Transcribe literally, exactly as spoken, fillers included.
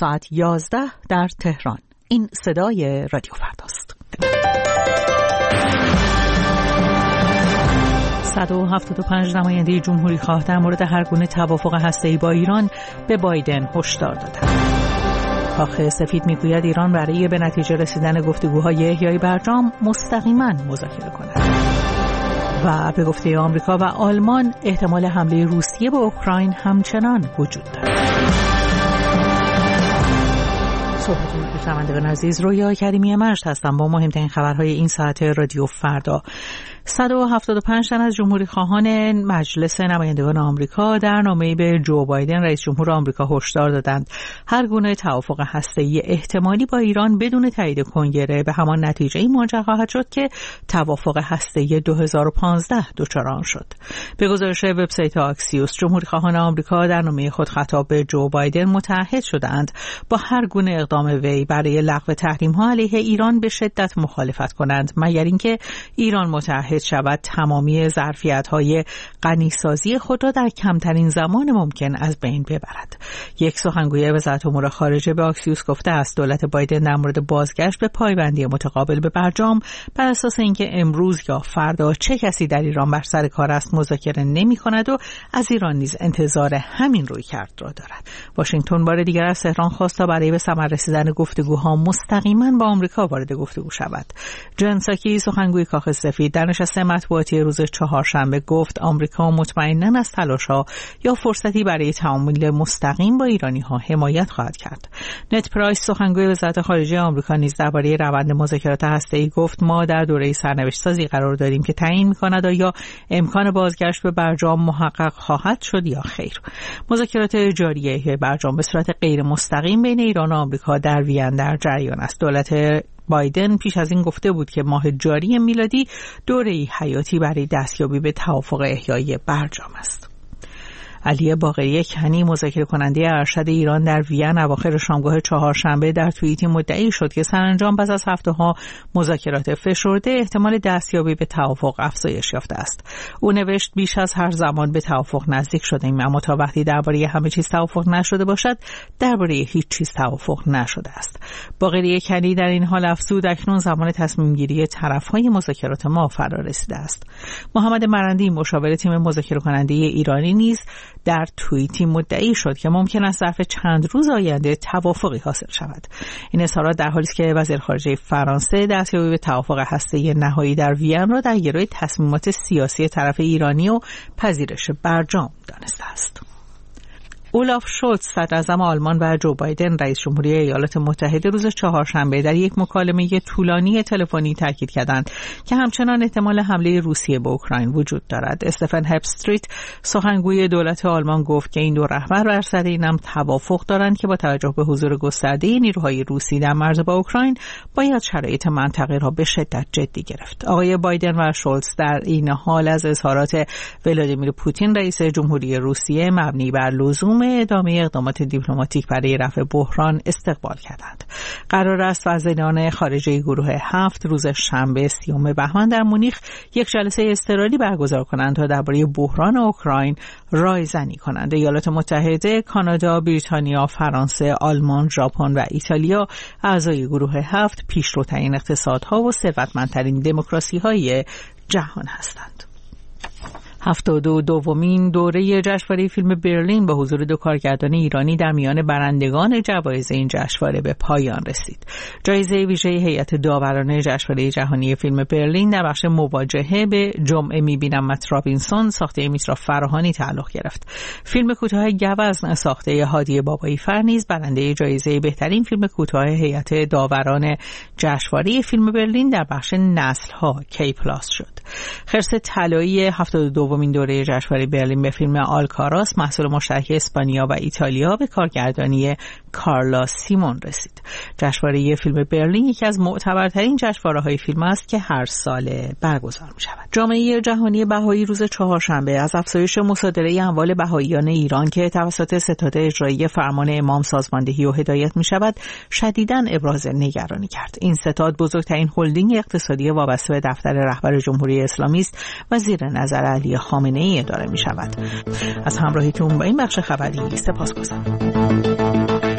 ساعت یازده در تهران. این صدای رادیو فرداست. صد و هفتاد و پنج نماینده جمهوری خواه در مورد هر گونه توافق هسته‌ای با ایران به بایدن هشدار دادند. کاخ سفید میگوید ایران برای به نتیجه رسیدن گفتگوهای احیای برجام مستقیما مذاکره کند. و به گفته آمریکا و آلمان احتمال حمله روسیه به اوکراین همچنان وجود دارد. صحبتون به شنوندگان عزیز، رویا کریمی مجد هستم با مهمترین خبرهای این ساعت رادیو فردا. صد و هفتاد و پنج تن از جمهوری خواهان مجلس نمایندگان آمریکا در نامه‌ای به جو بایدن رئیس جمهور آمریکا هشدار دادند هر گونه توافق هسته‌ای احتمالی با ایران بدون تایید کنگره به همان نتیجه‌ای منجر خواهد شد که توافق هسته‌ای دو هزار و پانزده دچار آن شد. به گزارش وبسایت آکسیوس، جمهوری خواهان آمریکا در نامه خود خطاب به جو بایدن متعهد شدند با هر گونه اقدام وی برای لغو تحریم‌ها علیه ایران به شدت مخالفت کنند، مگر اینکه ایران متعهد شود تمامی ظرفیت‌های غنیسازی خود را در کمترین زمان ممکن از بین ببرد. یک سخنگوی وزارت امور خارجه به آکسیوس گفته است دولت بایدن در مورد بازگشت به پایبندی متقابل به برجام بر اساس اینکه امروز یا فردا چه کسی در ایران بر سر کار است مذاکره نمی‌کند و از ایران نیز انتظار همین رویکرد را دارد. واشنگتن بار دیگر از تهران خواست تا برای به ثمر رسیدن گفتگوها مستقیما با آمریکا وارد گفتگو شود. جان ساکی سخنگوی کاخ سفید در نشست مطبوعاتی روز چهارشنبه گفت آمریکا مطمئناً از تلاش‌ها یا فرصتی برای تعامل مستقیم با ایرانی‌ها حمایت خواهد کرد. نت پرایس سخنگوی وزارت خارجه آمریکا نیز درباره روند مذاکرات هسته‌ای گفت ما در دوره سرنوشت‌سازی قرار داریم که تعیین می‌کند آیا امکان بازگشت به برجام محقق خواهد شد یا خیر. مذاکرات جاری برجام به صورت غیر مستقیم بین ایران و آمریکا در وین در جریان است. دولت بایدن پیش از این گفته بود که ماه جاری میلادی دوره‌ای حیاتی برای دستیابی به توافق احیای برجام است. علی باقری کنی مذاکره کننده ارشد ایران در وین اواخر شامگاه چهارشنبه در توییتی مدعی شد که سرانجام پس از هفته‌ها مذاکرات فشرده احتمال دستیابی به توافق افزایش یافته است. او نوشت بیش از هر زمان به توافق نزدیک شدیم، اما تا وقتی درباره همه چیز توافق نشده باشد درباره هیچ چیز توافق نشده است. باقری کنی در این حال افزود اکنون زمان تصمیم گیری طرف‌های مذاکرات ما فرا رسیده است. محمد مرندی مشاور تیم مذاکره کننده ایرانی نیز در توییتی مدعی شد که ممکن است ظرف چند روز آینده توافقی حاصل شود. این اظهارات در حالی است که وزیر خارجه فرانسه دستیابی به توافق هسته‌ای نهایی در وین را در گروه تصمیمات سیاسی طرف ایرانی و پذیرش برجام دانسته است. اولاف شولتز صدراعظم آلمان و جو بایدن رئیس جمهوری ایالات متحده روز چهارشنبه در یک مکالمه طولانی تلفنی تاکید کردند که همچنان احتمال حمله روسیه به اوکراین وجود دارد. استفن هپستریت سخنگوی دولت آلمان گفت که این دو رهبر بر سر این هم توافق دارند که با توجه به حضور گسترده نیروهای روسی در مرز با اوکراین باید شرایط منطقه را به شدت جدی گرفت. آقای بایدن و شولتز در این حال از اظهارات ولادیمیر پوتین رئیس جمهوری روسیه مبنی بر لزوم ادامه اقدامات دیپلماتیک برای رفع بحران استقبال کردند. قرار است وزیران خارجه گروه هفت روز شنبه سیوم بهمن در مونیخ یک جلسه اضطراری برگزار کنند تا درباره بحران اوکراین رایزنی کنند. ایالات متحده، کانادا، بریتانیا، فرانسه، آلمان، ژاپن و ایتالیا اعضای گروه هفت پیشروترین اقتصادها و ثروتمندترین دموکراسی‌های جهان هستند. هفتاد و دومین دوره جشنواره فیلم برلین با حضور دو کارگردان ایرانی در میان برندگان جوایز این جشنواره به پایان رسید. جایزه ویژه هیئت داوران جشنواره جهانی فیلم برلین در بخش مواجهه به جمعه میبینمت رابینسون ساخته میترا فراهانی تعلق گرفت. فیلم کوتاه گوزن ساخته هادی بابایی فر نیز برنده جایزه بهترین فیلم کوتاه هیئت داوران جشنواره فیلم برلین در بخش نسل‌ها کی پلاس شد. خرس طلایی هفتاد و دومین دوره جشنواره برلین به فیلم آلکاراس محصول مشترک اسپانیا و ایتالیا به کارگردانی کارلا سیمون رسید. جشنواره فیلم برلین یکی از معتبرترین جشنواره‌های فیلم است که هر سال برگزار می‌شود. جامعه جهانی بهایی روز چهارشنبه از افزایش مصادره اموال بهاییان ایران که توسط ستاد اجرایی فرمان امام سازماندهی و هدایت می‌شود شدیداً ابراز نگرانی کرد. این ستاد بزرگترین هلدینگ اقتصادی وابسته به دفتر رهبر جمهوری اسلامی است و زیر نظر علی خامنه‌ای اداره می‌شود. از همراهیتون با این بخش خبری سپاسگزارم.